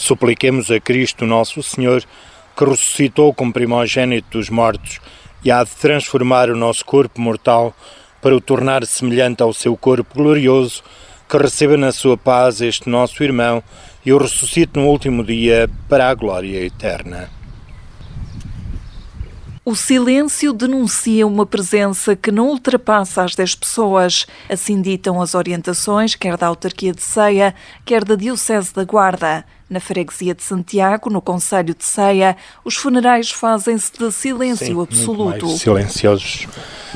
Supliquemos a Cristo nosso Senhor, que ressuscitou como primogênito dos mortos e há de transformar o nosso corpo mortal para o tornar semelhante ao seu corpo glorioso, que receba na sua paz este nosso irmão e o ressuscite no último dia para a glória eterna. O silêncio denuncia uma presença que não ultrapassa as 10 pessoas. Assim ditam as orientações, quer da autarquia de Ceia, quer da Diocese da Guarda. Na freguesia de Santiago, no concelho de Ceia, os funerais fazem-se de silêncio absoluto. Muito mais silenciosos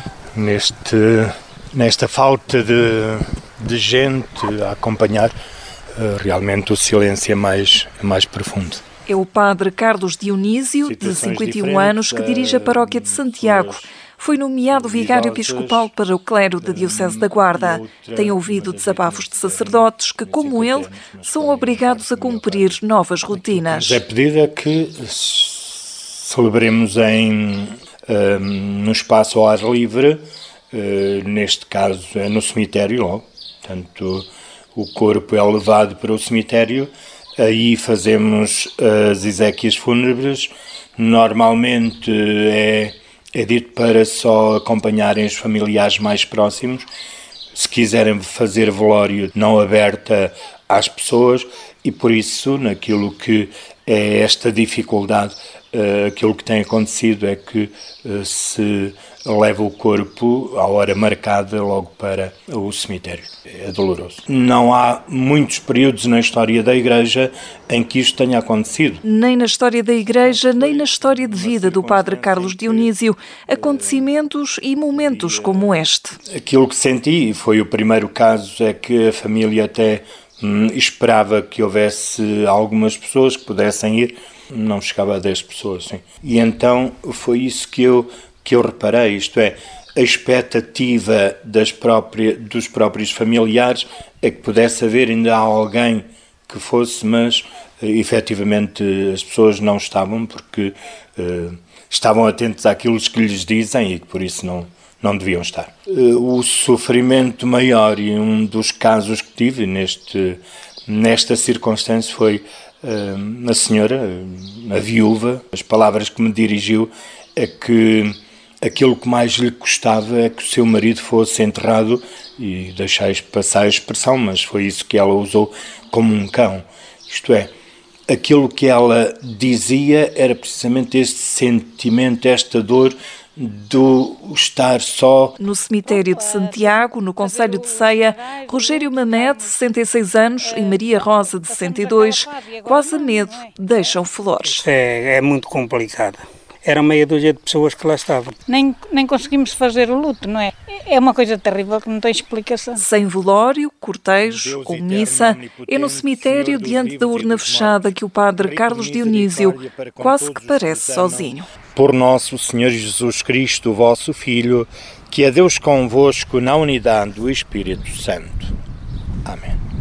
nesta falta de gente a acompanhar. Realmente o silêncio é mais profundo. É o padre Carlos Dionísio, de 51 anos, que dirige a paróquia de Santiago. Foi nomeado vigário episcopal para o clero da Diocese da Guarda. Tem ouvido desabafos de sacerdotes que, como ele, são obrigados a cumprir novas rotinas. É pedido que celebremos no espaço ao ar livre, neste caso é no cemitério logo. Portanto, o corpo é levado para o cemitério. Aí fazemos as exéquias fúnebres. Normalmente é dito para só acompanharem os familiares mais próximos. Se quiserem fazer velório não aberta às pessoas, e por isso, naquilo que é esta dificuldade, aquilo que tem acontecido é que se leva o corpo à hora marcada logo para o cemitério. É doloroso. Não há muitos períodos na história da Igreja em que isto tenha acontecido. Nem na história da Igreja, nem na história de vida do padre Carlos Dionísio, acontecimentos e momentos como este. Aquilo que senti, e foi o primeiro caso, é que a família até esperava que houvesse algumas pessoas que pudessem ir. Não chegava a 10 pessoas, sim. E então foi isso que eu reparei, isto é, a expectativa dos próprios familiares é que pudesse haver ainda alguém que fosse, mas efetivamente as pessoas não estavam, porque estavam atentos àquilo que lhes dizem e que por isso não deviam estar. O sofrimento maior, e um dos casos que tive nesta circunstância, foi a senhora, a viúva. As palavras que me dirigiu é que aquilo que mais lhe custava é que o seu marido fosse enterrado, e deixai passar a expressão, mas foi isso que ela usou, como um cão. Isto é, aquilo que ela dizia era precisamente este sentimento, esta dor do estar só. No cemitério de Santiago, no concelho de Ceia, Rogério Mamed, 66 anos, e Maria Rosa, de 62, quase a medo, deixam flores. É muito complicado. Era meia dúzia de pessoas que lá estavam. Nem conseguimos fazer o luto, não é? É uma coisa terrível que não tem explicação. Sem velório, cortejo ou missa, é no cemitério, diante da urna fechada, que o padre Carlos Dionísio quase que parece sozinho. Por nosso Senhor Jesus Cristo, vosso Filho, que é Deus convosco na unidade do Espírito Santo. Amém.